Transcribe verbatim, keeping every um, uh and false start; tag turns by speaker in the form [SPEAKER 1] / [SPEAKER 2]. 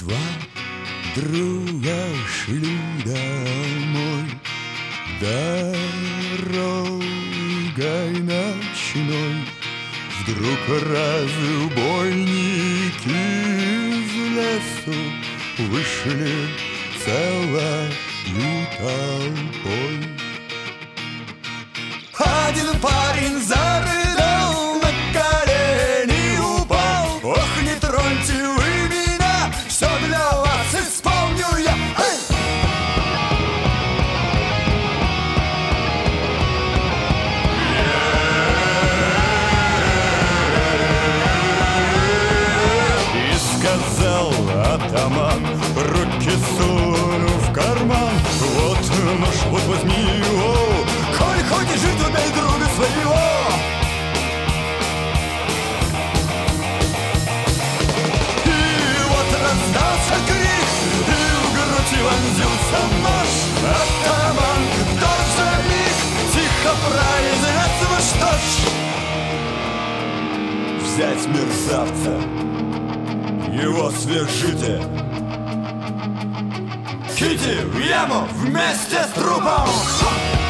[SPEAKER 1] Два друга шли домой дорогой ночной. Вдруг разбойники из лесу вышли целой толпой. Один парень зарыдал, на колени упал. Ох, не троньте вы меня, все для вас исполню я. Эй! И сказал атаман, руки сунув в карман: вот нож, вот возьми его, коль хочешь жить, убей друга своего. И вот раздался крик, и в грудь вонзился нож. Атаман в тот же миг тихо произнес: ну что ж, взять мерзавца, его свяжите, кидите в яму вместе с трупом.